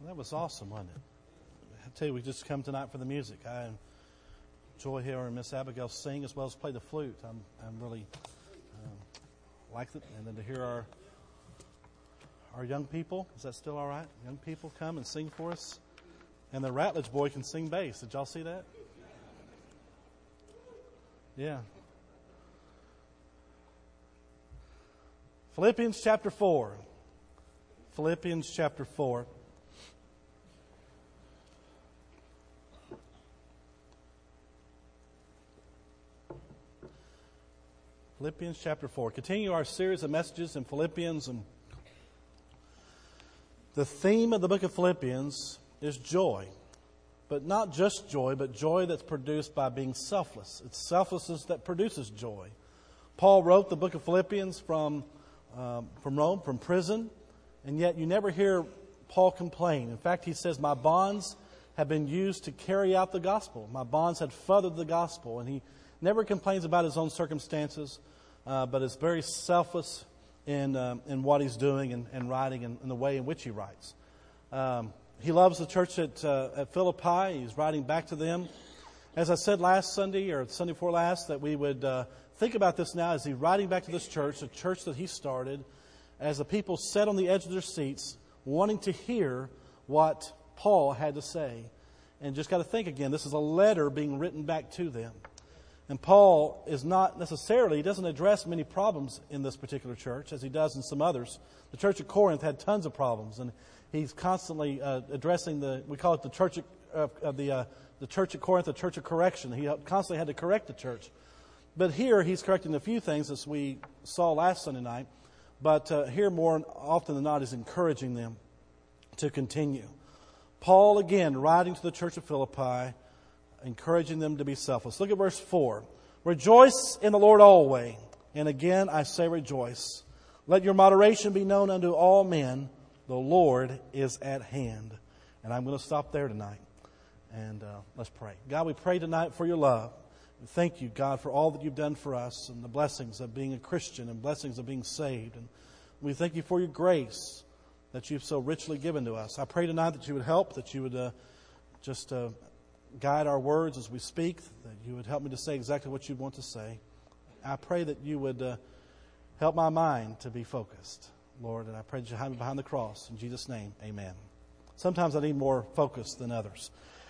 That was awesome, wasn't it? I tell you, we just come tonight for the music. I enjoy hearing Miss Abigail sing as well as play the flute. I'm really like it. And then to hear our young people, is that still all right? Young people come and sing for us. And the Ratledge boy can sing bass. Did y'all see that? Yeah. Philippians chapter 4. Philippians chapter 4. Philippians chapter 4. Continue our series of messages in Philippians. And the theme of the book of Philippians is joy. But not just joy, but joy that's produced by being selfless. It's selflessness that produces joy. Paul wrote the book of Philippians from Rome, from prison. And yet you never hear Paul complain. In fact, he says, my bonds have been used to carry out the gospel. My bonds had furthered the gospel. And he never complains about his own circumstances, but is very selfless in what he's doing and writing and the way in which he writes. He loves the church at Philippi. He's writing back to them. As I said last Sunday, or Sunday before last, that we would think about this now as he's writing back to this church, a church that he started, as the people sat on the edge of their seats, wanting to hear what Paul had to say. And just got to think again, this is a letter being written back to them. And Paul is not necessarily, he doesn't address many problems in this particular church as he does in some others. The church at Corinth had tons of problems, and he's constantly addressing we call it the church the church at Corinth, the church of correction. He constantly had to correct the church. But here he's correcting a few things as we saw last Sunday night. But here more often than not is encouraging them to continue. Paul again writing to the church of Philippi, encouraging them to be selfless. Look at verse 4. Rejoice in the Lord always. And again I say rejoice. Let your moderation be known unto all men. The Lord is at hand. And I'm going to stop there tonight. And let's pray. God, we pray tonight for your love. And thank you, God, for all that you've done for us and the blessings of being a Christian and blessings of being saved. And we thank you for your grace that you've so richly given to us. I pray tonight that you would help, that you would just guide our words as we speak, that you would help me to say exactly what you want to say. I pray that you would help my mind to be focused, Lord, and I pray that you hide me behind the cross. In Jesus' name, amen. Sometimes I need more focus than others.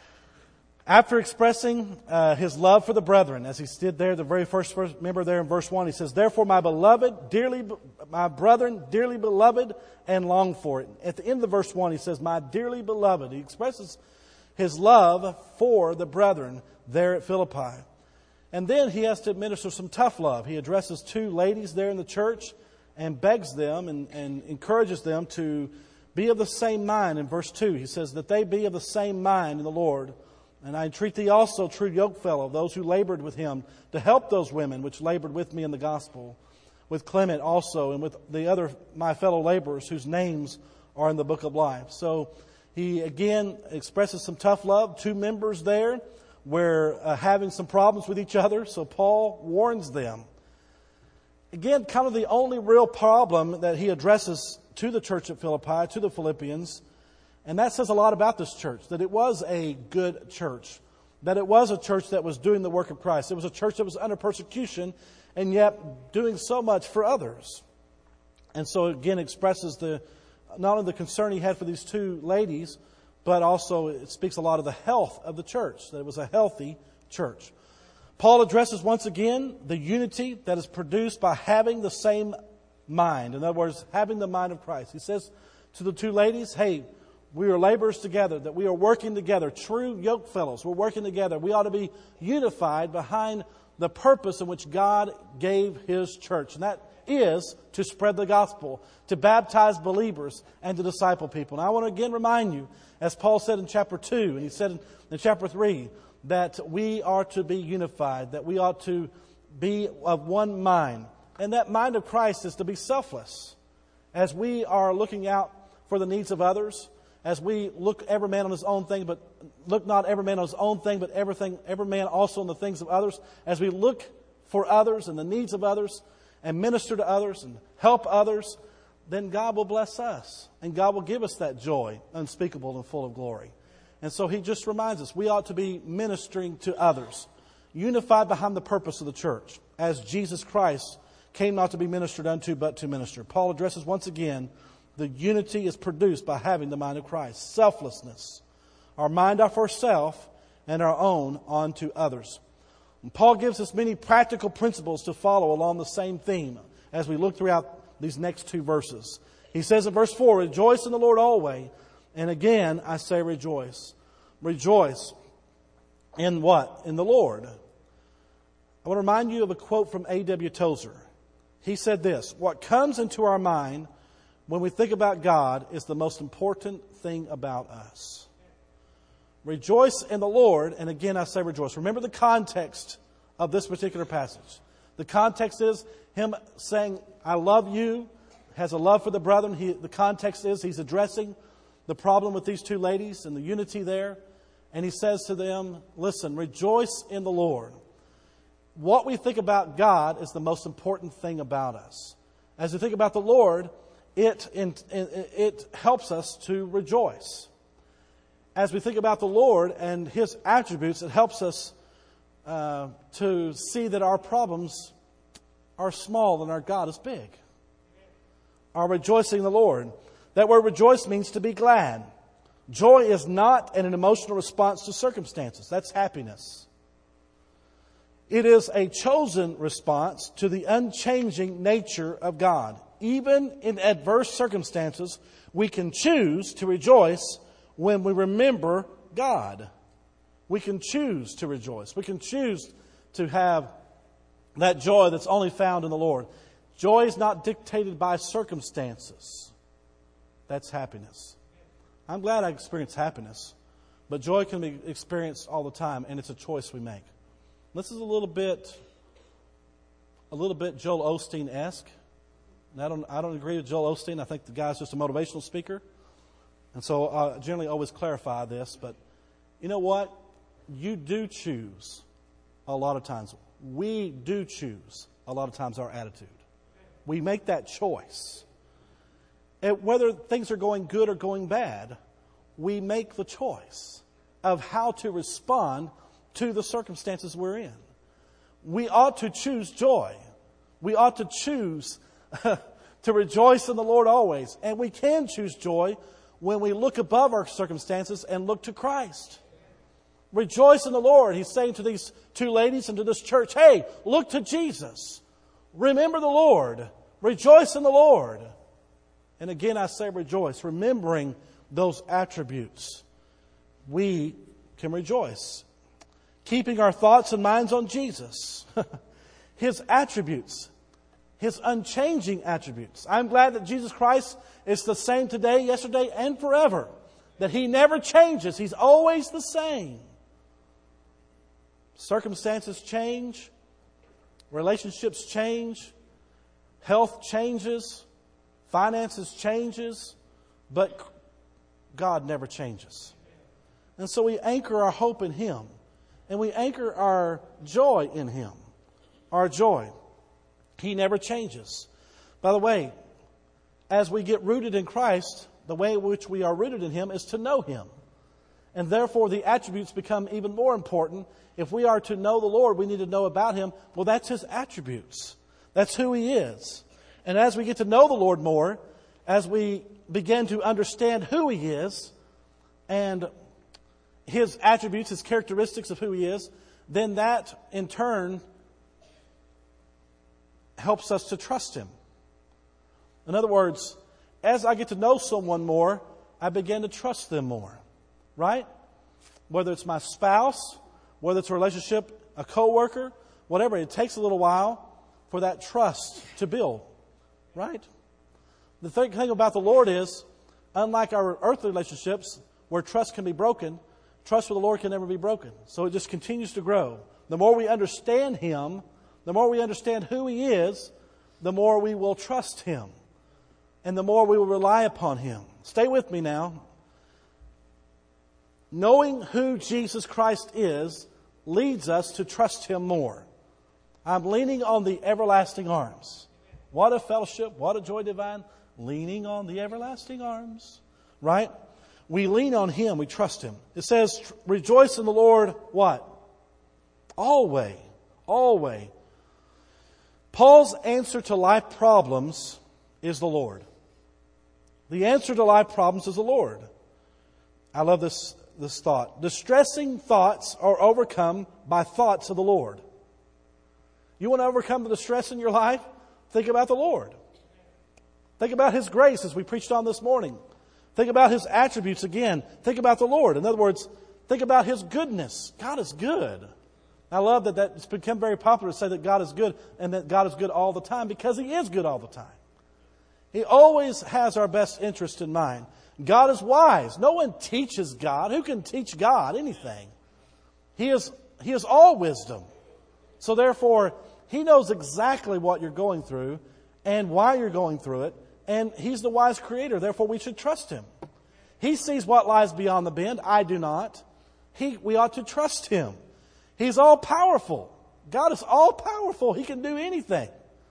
After expressing his love for the brethren, as he stood there, the very first verse, remember there in verse 1, he says, therefore my brethren, dearly beloved, and long for it. At the end of the verse 1, he says, my dearly beloved. He expresses his love for the brethren there at Philippi. And then he has to administer some tough love. He addresses two ladies there in the church and begs them and encourages them to be of the same mind. In verse 2, he says that they be of the same mind in the Lord. And I entreat thee also, true yokefellow, those who labored with him, to help those women which labored with me in the gospel, with Clement also, and with the other my fellow laborers whose names are in the book of life. So he again expresses some tough love. Two members there were having some problems with each other. So Paul warns them. Again, kind of the only real problem that he addresses to the church at Philippi, to the Philippians. And that says a lot about this church, that it was a good church, that it was a church that was doing the work of Christ. It was a church that was under persecution and yet doing so much for others. And so again expresses not only the concern he had for these two ladies, but also it speaks a lot of the health of the church, that it was a healthy church. Paul addresses once again the unity that is produced by having the same mind. In other words, having the mind of Christ. He says to the two ladies, hey, we are laborers together, that we are working together, true yoke fellows. We're working together. We ought to be unified behind the purpose in which God gave His church. And that is to spread the gospel, to baptize believers, and to disciple people. And I want to again remind you, as Paul said in chapter 2, and he said in chapter 3, that we are to be unified, that we ought to be of one mind. And that mind of Christ is to be selfless. As we are looking out for the needs of others, as we look every man on his own thing, but look not every man on his own thing, but every man also on the things of others. As we look for others and the needs of others and minister to others and help others, then God will bless us. And God will give us that joy, unspeakable and full of glory. And so he just reminds us we ought to be ministering to others, unified behind the purpose of the church, as Jesus Christ came not to be ministered unto, but to minister. Paul addresses once again the unity is produced by having the mind of Christ. Selflessness. Our mind off ourselves and our own onto others. And Paul gives us many practical principles to follow along the same theme as we look throughout these next two verses. He says in verse 4, rejoice in the Lord always. And again, I say rejoice. Rejoice in what? In the Lord. I want to remind you of a quote from A.W. Tozer. He said this, what comes into our mind when we think about God is the most important thing about us. Rejoice in the Lord, and again I say rejoice. Remember the context of this particular passage. The context is him saying, I love you, has a love for the brethren. The context is he's addressing the problem with these two ladies and the unity there. And he says to them, listen, rejoice in the Lord. What we think about God is the most important thing about us. As we think about the Lord, it helps us to rejoice. As we think about the Lord and His attributes, it helps us to see that our problems are small and our God is big. Our rejoicing in the Lord. That word rejoice means to be glad. Joy is not an emotional response to circumstances. That's happiness. It is a chosen response to the unchanging nature of God. Even in adverse circumstances, we can choose to rejoice when we remember God. We can choose to rejoice. We can choose to have that joy that's only found in the Lord. Joy is not dictated by circumstances. That's happiness. I'm glad I experienced happiness, but joy can be experienced all the time, and it's a choice we make. This is a little bit Joel Osteen-esque. And I don't agree with Joel Osteen. I think the guy's just a motivational speaker. And so I generally always clarify this. But you know what? You do choose a lot of times. We do choose a lot of times our attitude. We make that choice. And whether things are going good or going bad, we make the choice of how to respond to the circumstances we're in. We ought to choose joy. We ought to choose to rejoice in the Lord always. And we can choose joy when we look above our circumstances and look to Christ. Rejoice in the Lord. He's saying to these two ladies and to this church, hey, look to Jesus. Remember the Lord. Rejoice in the Lord. And again, I say rejoice. Remembering those attributes, we can rejoice. Keeping our thoughts and minds on Jesus. His attributes. His unchanging attributes. I'm glad that Jesus Christ is the same today, yesterday, and forever. That He never changes. He's always the same. Circumstances change. Relationships change. Health changes. Finances changes. But God never changes. And so we anchor our hope in Him. And we anchor our joy in Him. Our joy. He never changes. By the way, as we get rooted in Christ, the way in which we are rooted in Him is to know Him. And therefore the attributes become even more important. If we are to know the Lord, we need to know about Him. Well, that's His attributes. That's who He is. And as we get to know the Lord more, as we begin to understand who He is and His attributes, His characteristics of who He is, then that in turn helps us to trust Him. In other words, as I get to know someone more, I begin to trust them more. Right? Whether it's my spouse, whether it's a relationship, a coworker, whatever, it takes a little while for that trust to build. Right? The thing about the Lord is, unlike our earthly relationships where trust can be broken, trust with the Lord can never be broken. So it just continues to grow. The more we understand Him, the more we understand who He is, the more we will trust Him. And the more we will rely upon Him. Stay with me now. Knowing who Jesus Christ is leads us to trust Him more. I'm leaning on the everlasting arms. What a fellowship, what a joy divine. leaning on the everlasting arms. Right? We lean on Him. We trust Him. It says, rejoice in the Lord, what? Always. Always. Paul's answer to life problems is the Lord. The answer to life problems is the Lord. I love this thought. Distressing thoughts are overcome by thoughts of the Lord. You want to overcome the distress in your life? Think about the Lord. Think about His grace, as we preached on this morning. Think about His attributes again. Think about the Lord. In other words, think about His goodness. God is good. I love that it's become very popular to say that God is good and that God is good all the time, because He is good all the time. He always has our best interest in mind. God is wise. No one teaches God. Who can teach God anything? He is all wisdom. So therefore, He knows exactly what you're going through and why you're going through it. And He's the wise Creator. Therefore, we should trust Him. He sees what lies beyond the bend. I do not. We ought to trust Him. He's all powerful. God is all powerful. He can do anything.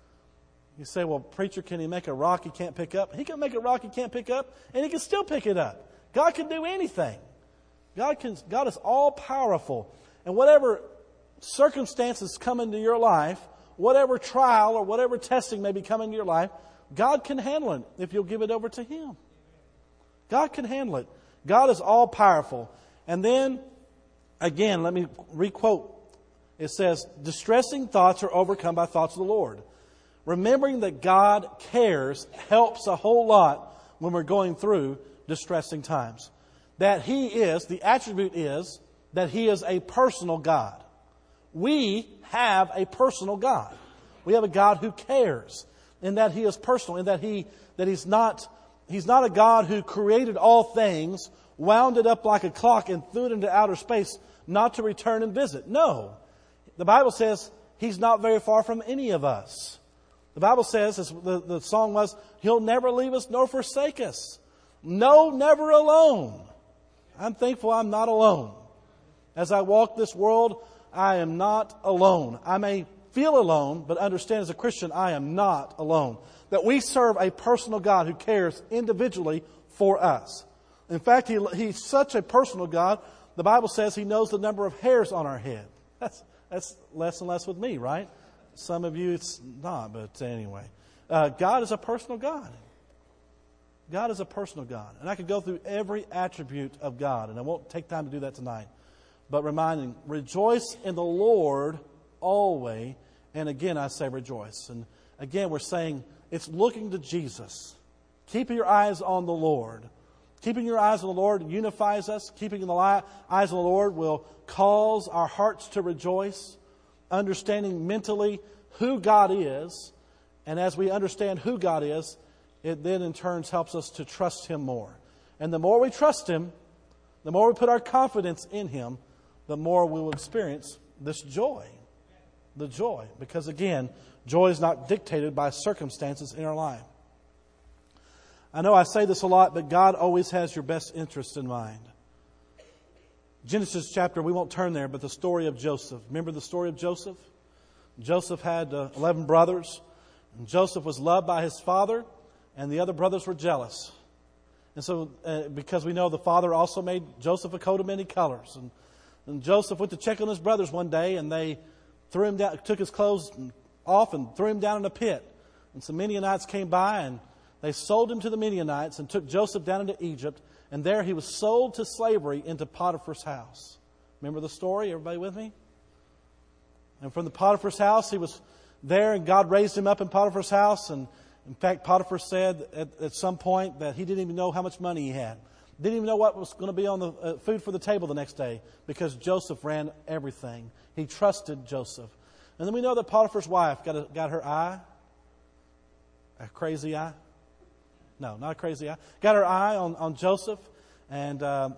You say, well, preacher, can He make a rock He can't pick up? He can make a rock He can't pick up, and He can still pick it up. God can do anything. God is all powerful. And whatever circumstances come into your life, whatever trial or whatever testing may be coming into your life, God can handle it if you'll give it over to Him. God can handle it. God is all powerful. And then, again, let me requote. It says, distressing thoughts are overcome by thoughts of the Lord. Remembering that God cares helps a whole lot when we're going through distressing times. That He is, the attribute is, that He is a personal God. We have a personal God. We have a God who cares, in that He is personal, in that He's not a God who created all things, wound it up like a clock, and threw it into outer space, not to return and visit. No. The Bible says He's not very far from any of us. The Bible says, as the song was, He'll never leave us nor forsake us. No, never alone. I'm thankful I'm not alone. As I walk this world, I am not alone. I may feel alone, but understand as a Christian, I am not alone. That we serve a personal God who cares individually for us. In fact, He's such a personal God, the Bible says He knows the number of hairs on our head. That's less and less with me, right? Some of you it's not, but anyway. God is a personal God. God is a personal God. And I could go through every attribute of God, and I won't take time to do that tonight. But reminding, rejoice in the Lord always. And again, I say rejoice. And again, we're saying it's looking to Jesus. Keep your eyes on the Lord. Keeping your eyes on the Lord unifies us. Keeping the eyes on the Lord will cause our hearts to rejoice. Understanding mentally who God is. And as we understand who God is, it then in turn helps us to trust Him more. And the more we trust Him, the more we put our confidence in Him, the more we will experience this joy. The joy. Because again, joy is not dictated by circumstances in our life. I know I say this a lot, but God always has your best interest in mind. Genesis chapter, we won't turn there, but the story of Joseph. Remember the story of Joseph? Joseph had 11 brothers. And Joseph was loved by his father, and the other brothers were jealous. And so, because we know the father also made Joseph a coat of many colors. And Joseph went to check on his brothers one day, and they threw him down, took his clothes off and threw him down in a pit. And some Midianites came by, and they sold him to the Midianites and took Joseph down into Egypt. And there he was sold to slavery into Potiphar's house. Remember the story? Everybody with me? And from the Potiphar's house, he was there, and God raised him up in Potiphar's house. And in fact, Potiphar said at some point that he didn't even know how much money he had. Didn't even know what was going to be on the food for the table the next day, because Joseph ran everything. He trusted Joseph. And then we know that Potiphar's wife got her eye, a crazy eye. No, not a crazy eye. Got her eye on Joseph, and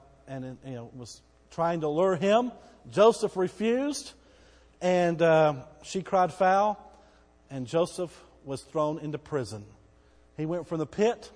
was trying to lure him. Joseph refused, and she cried foul, and Joseph was thrown into prison. He went from the pit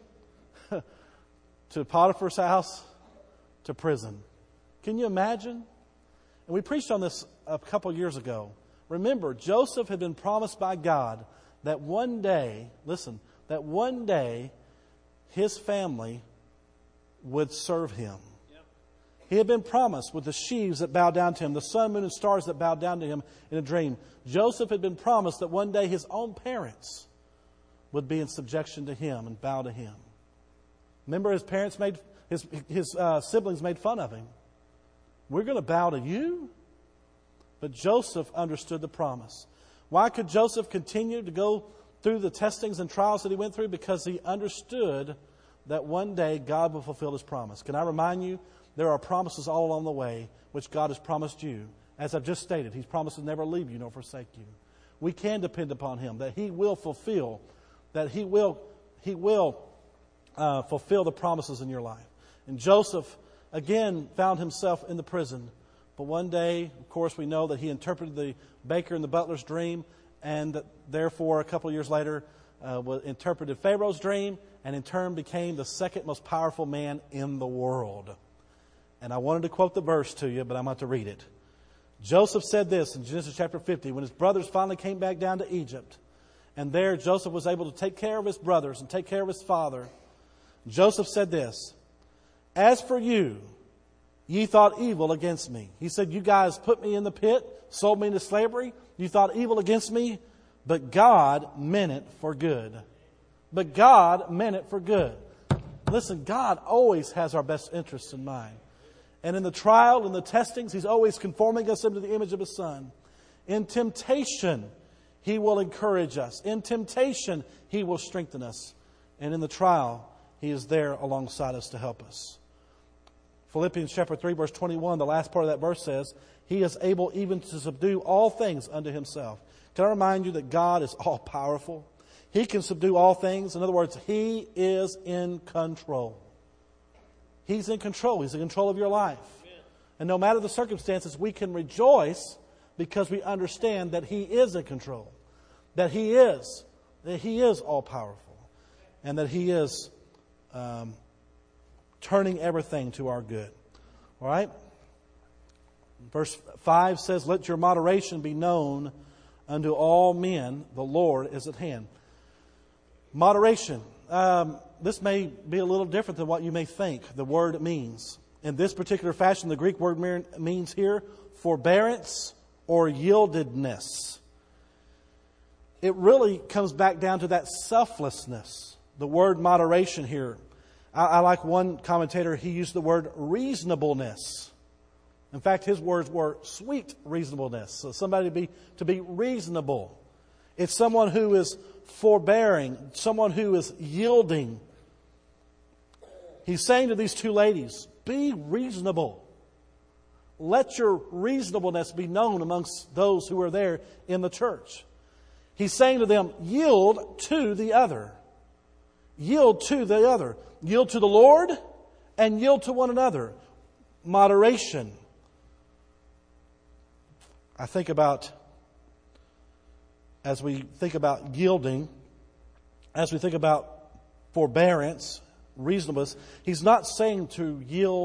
to Potiphar's house to prison. Can you imagine? And we preached on this a couple years ago. Remember, Joseph had been promised by God that one day, listen, that one day his family would serve him. He had been promised with the sheaves that bowed down to him, the sun, moon, and stars that bowed down to him in a dream. Joseph had been promised that one day his own parents would be in subjection to him and bow to him. Remember, his parents made his siblings made fun of him. We're going to bow to you? But Joseph understood the promise. Why could Joseph continue to go through the testings and trials that he went through? Because he understood that one day God will fulfill his promise. Can I remind you, there are promises all along the way which God has promised you. As I've just stated, He's promised to never leave you nor forsake you. We can depend upon Him, that He will fulfill, that He will fulfill the promises in your life. And Joseph, again, found himself in the prison. But one day, of course, we know that he interpreted the baker and the butler's dream, and that therefore, a couple of years later, interpreted Pharaoh's dream, and in turn became the second most powerful man in the world. And I wanted to quote the verse to you, but I'm about to read it. Joseph said this in Genesis chapter 50, when his brothers finally came back down to Egypt, and there Joseph was able to take care of his brothers and take care of his father. Joseph said this, "As for you, ye thought evil against me." He said, you guys put me in the pit, sold me into slavery. You thought evil against me, but God meant it for good. But God meant it for good. Listen, God always has our best interests in mind. And in the trial and the testings, He's always conforming us into the image of His Son. In temptation, He will encourage us. In temptation, He will strengthen us. And in the trial, He is there alongside us to help us. Philippians chapter 3, verse 21, the last part of that verse says, He is able even to subdue all things unto Himself. Can I remind you that God is all-powerful? He can subdue all things. In other words, He is in control. He's in control. He's in control of your life. And no matter the circumstances, we can rejoice because we understand that He is in control. That He is all-powerful. And that He is turning everything to our good. All right? Verse 5 says, "Let your moderation be known unto all men. The Lord is at hand." Moderation. This may be a little different than what you may think the word means. In this particular fashion, the Greek word means here forbearance or yieldedness. It really comes back down to that selflessness. The word moderation here. I like one commentator, he used the word reasonableness. In fact, his words were sweet reasonableness. So somebody to be reasonable. It's someone who is forbearing, someone who is yielding. He's saying to these two ladies, be reasonable. Let your reasonableness be known amongst those who are there in the church. He's saying to them, yield to the other. Yield to the other. Yield to the Lord and yield to one another. Moderation. I think about, as we think about yielding, as we think about forbearance, reasonableness, he's not saying to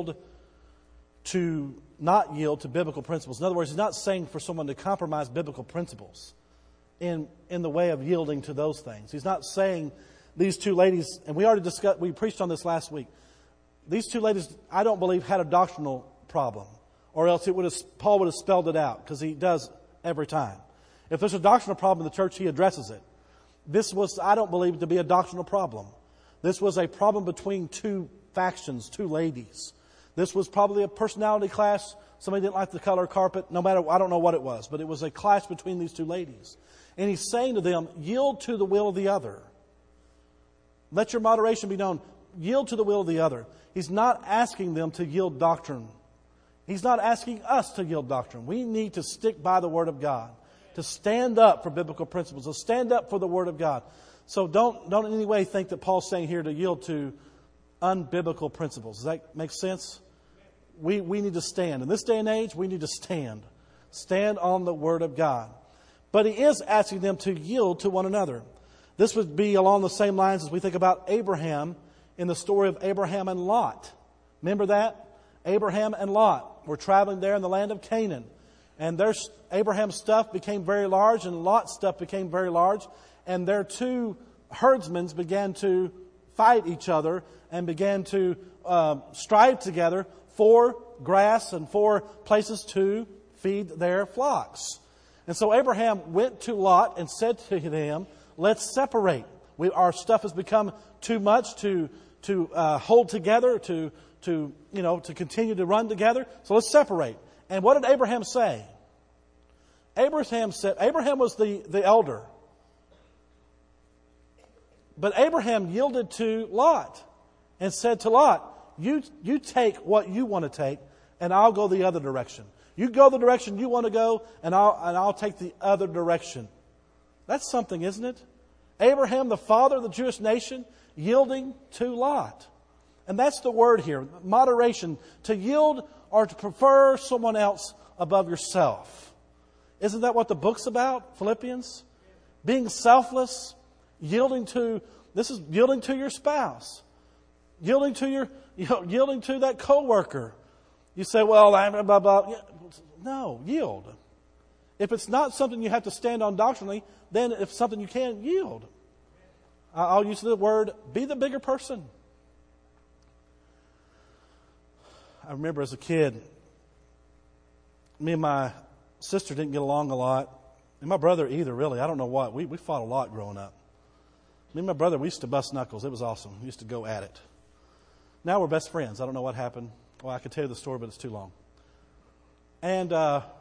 not yield to biblical principles. In other words, he's not saying for someone to compromise biblical principles in the way of yielding to those things. He's not saying these two ladies, and we preached on this last week. These two ladies, I don't believe, had a doctrinal problem, or else Paul would have spelled it out, because he does every time. If there's a doctrinal problem in the church, he addresses it. This was, I don't believe, to be a doctrinal problem. This was a problem between two factions, two ladies. This was probably a personality clash. Somebody didn't like the color carpet. I don't know what it was, but it was a clash between these two ladies. And he's saying to them, yield to the will of the other. Let your moderation be known. Yield to the will of the other. He's not asking them to yield doctrine. He's not asking us to yield doctrine. We need to stick by the Word of God, to stand up for biblical principles, to stand up for the Word of God. So don't in any way think that Paul's saying here to yield to unbiblical principles. Does that make sense? We need to stand. In this day and age, we need to stand. Stand on the Word of God. But he is asking them to yield to one another. This would be along the same lines as we think about Abraham in the story of Abraham and Lot. Remember that? Abraham and Lot were traveling there in the land of Canaan. And Abraham's stuff became very large and Lot's stuff became very large. And their two herdsmen began to fight each other and began to strive together for grass and for places to feed their flocks. And so Abraham went to Lot and said to him, let's separate. Our stuff has become too much to hold together, to continue to run together. So let's separate. And what did Abraham say? Abraham was the elder. But Abraham yielded to Lot and said to Lot, you take what you want to take, and I'll go the other direction. You go the direction you want to go, and I'll take the other direction. That's something, isn't it? Abraham, the father of the Jewish nation, yielding to Lot. And that's the word here, moderation. To yield or to prefer someone else above yourself. Isn't that what the book's about, Philippians? Being selfless, yielding to your spouse, yielding to that coworker. You say, well, I'm blah, blah. No, yield. If it's not something you have to stand on doctrinally, then if it's something you can't, yield. I'll use the word, be the bigger person. I remember as a kid, me and my sister didn't get along a lot. And my brother either, really. I don't know what. We fought a lot growing up. Me and my brother, we used to bust knuckles. It was awesome. We used to go at it. Now we're best friends. I don't know what happened. Well, I could tell you the story, but it's too long. And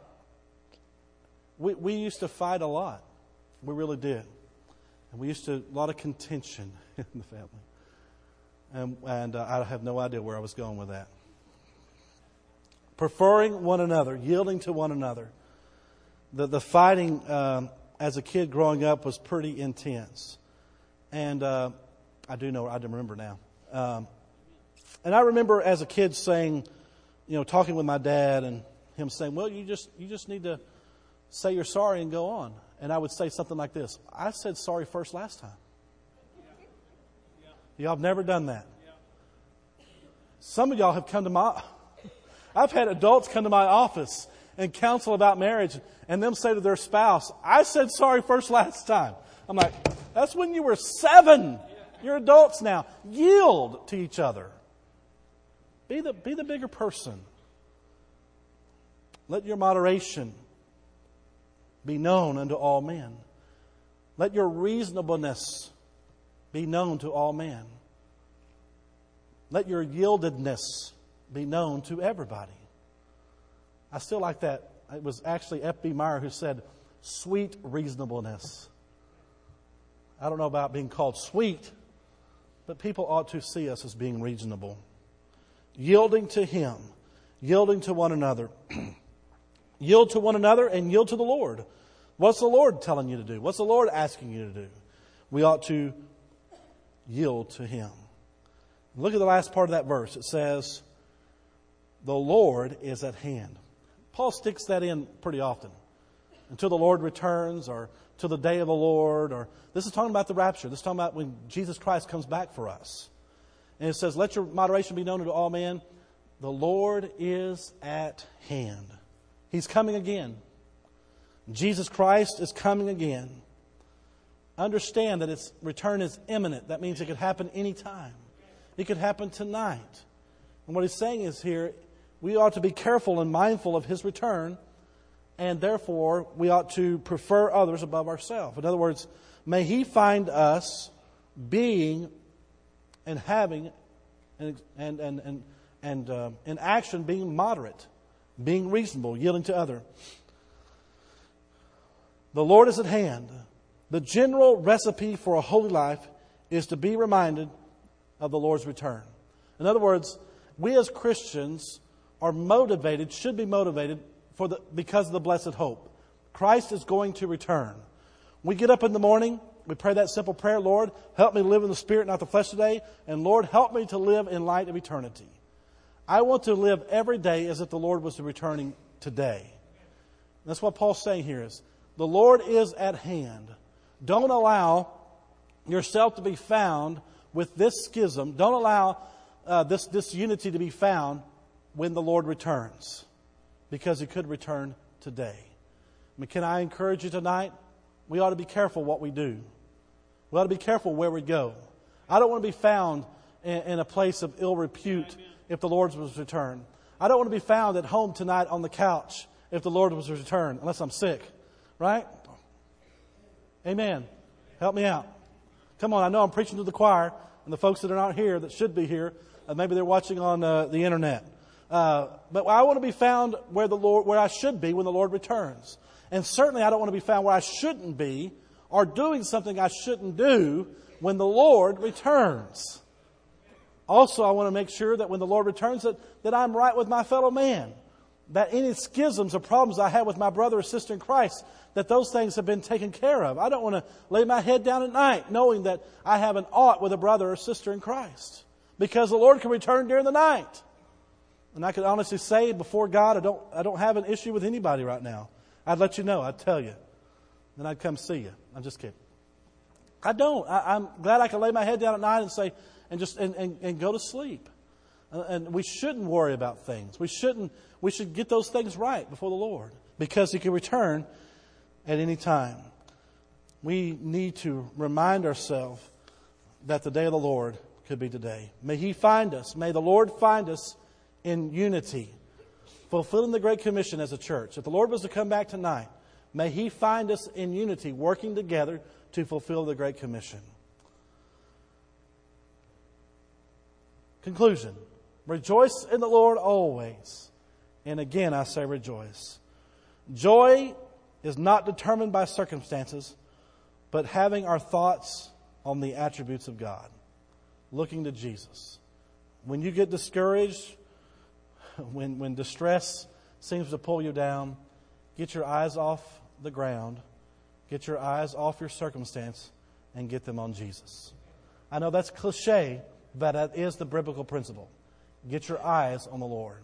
we used to fight a lot. We really did. And we used to, a lot of contention in the family. And I have no idea where I was going with that. Preferring one another, yielding to one another. The fighting as a kid growing up was pretty intense. And I remember now. And I remember as a kid saying, talking with my dad and him saying, well, you just need to say you're sorry and go on. And I would say something like this: I said sorry first last time. Y'all have never done that. Some of y'all have come to I've had adults come to my office and counsel about marriage and them say to their spouse, I said sorry first last time. I'm like, that's when you were 7. You're adults now. Yield to each other. Be the bigger person. Let your moderation be known unto all men. Let your reasonableness be known to all men. Let your yieldedness be known to everybody. I still like that. It was actually F.B. Meyer who said, sweet reasonableness. I don't know about being called sweet, but people ought to see us as being reasonable. Yielding to Him, yielding to one another. Yield to one another and yield to the Lord. What's the Lord telling you to do? What's the Lord asking you to do? We ought to yield to Him. Look at the last part of that verse. It says, the Lord is at hand. Paul sticks that in pretty often. Until the Lord returns, or till the day of the Lord, or this is talking about the rapture. This is talking about when Jesus Christ comes back for us. And it says, let your moderation be known to all men. The Lord is at hand. He's coming again. Jesus Christ is coming again. Understand that His return is imminent. That means it could happen anytime. It could happen tonight. And what he's saying is here, we ought to be careful and mindful of His return, and therefore we ought to prefer others above ourselves. In other words, may He find us being and having and in action being moderate, being reasonable, yielding to other. The Lord is at hand. The general recipe for a holy life is to be reminded of the Lord's return. In other words, we as Christians are motivated, should be motivated because of the blessed hope. Christ is going to return. We get up in the morning, we pray that simple prayer, Lord, help me live in the Spirit, not the flesh today, and Lord, help me to live in light of eternity. I want to live every day as if the Lord was returning today. That's what Paul's saying here is, the Lord is at hand. Don't allow yourself to be found with this schism. Don't allow this unity to be found when the Lord returns, because He could return today. Can I encourage you tonight? We ought to be careful what we do. We ought to be careful where we go. I don't want to be found in a place of ill repute if the Lord was returned. I don't want to be found at home tonight on the couch if the Lord was returned, unless I'm sick. Right? Amen. Help me out. Come on, I know I'm preaching to the choir and the folks that are not here that should be here. Maybe they're watching on the internet. But I want to be found where I should be when the Lord returns. And certainly I don't want to be found where I shouldn't be or doing something I shouldn't do when the Lord returns. Also, I want to make sure that when the Lord returns that I'm right with my fellow man. That any schisms or problems I have with my brother or sister in Christ, that those things have been taken care of. I don't want to lay my head down at night knowing that I have an ought with a brother or sister in Christ. Because the Lord can return during the night. And I can honestly say before God, I don't have an issue with anybody right now. I'd let you know. I'd tell you. Then I'd come see you. I'm just kidding. I don't. I'm glad I can lay my head down at night and say, and go to sleep. And we shouldn't worry about things. We should get those things right before the Lord. Because He can return at any time. We need to remind ourselves that the day of the Lord could be today. May He find us. May the Lord find us in unity, fulfilling the Great Commission as a church. If the Lord was to come back tonight, may He find us in unity, working together to fulfill the Great Commission. Conclusion. Rejoice in the Lord always. And again, I say rejoice. Joy is not determined by circumstances, but having our thoughts on the attributes of God. Looking to Jesus. When you get discouraged, when distress seems to pull you down, get your eyes off the ground, get your eyes off your circumstance, and get them on Jesus. I know that's cliche, but that is the biblical principle. Get your eyes on the Lord.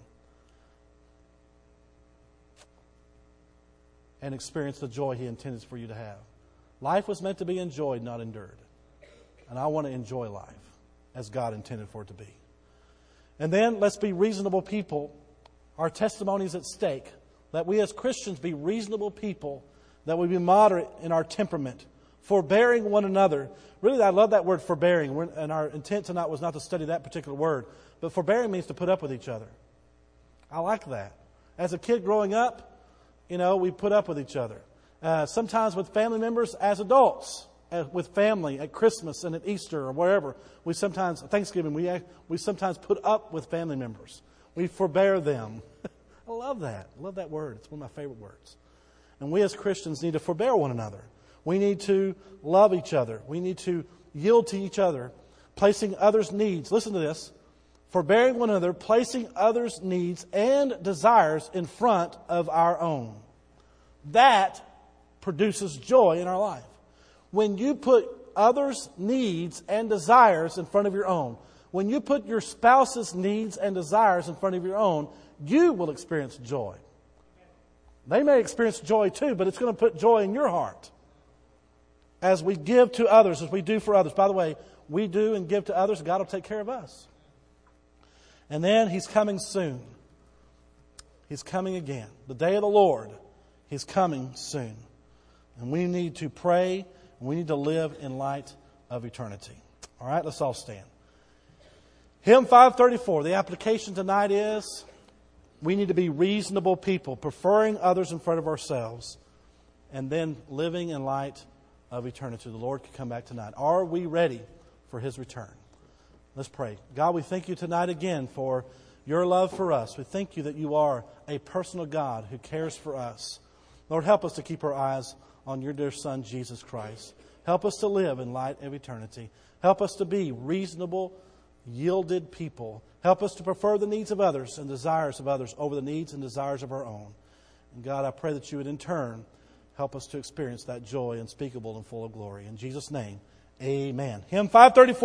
And experience the joy He intended for you to have. Life was meant to be enjoyed, not endured. And I want to enjoy life as God intended for it to be. And then let's be reasonable people. Our testimony is at stake. That we as Christians be reasonable people. That we be moderate in our temperament. Forbearing one another. Really, I love that word forbearing. And our intent tonight was not to study that particular word. But forbearing means to put up with each other. I like that. As a kid growing up, we put up with each other. Sometimes with family members as adults. With family at Christmas and at Easter or wherever. Thanksgiving, we sometimes put up with family members. We forbear them. I love that. I love that word. It's one of my favorite words. And we as Christians need to forbear one another. We need to love each other. We need to yield to each other, placing others' needs. Listen to this. Forbearing one another, placing others' needs and desires in front of our own. That produces joy in our life. When you put others' needs and desires in front of your own, when you put your spouse's needs and desires in front of your own, you will experience joy. They may experience joy too, but it's going to put joy in your heart. As we give to others, as we do for others. By the way, we do and give to others, God will take care of us. And then He's coming soon. He's coming again. The day of the Lord, He's coming soon. And we need to pray, and we need to live in light of eternity. All right, let's all stand. Hymn 534, the application tonight is, we need to be reasonable people, preferring others in front of ourselves, and then living in light of eternity. The Lord could come back tonight. Are we ready for His return? Let's pray. God, we thank You tonight again for Your love for us. We thank You that You are a personal God who cares for us. Lord, help us to keep our eyes on Your dear Son, Jesus Christ. Help us to live in light of eternity. Help us to be reasonable, yielded people. Help us to prefer the needs of others and desires of others over the needs and desires of our own. And God, I pray that You would in turn help us to experience that joy unspeakable and full of glory. In Jesus' name, amen. Hymn 534.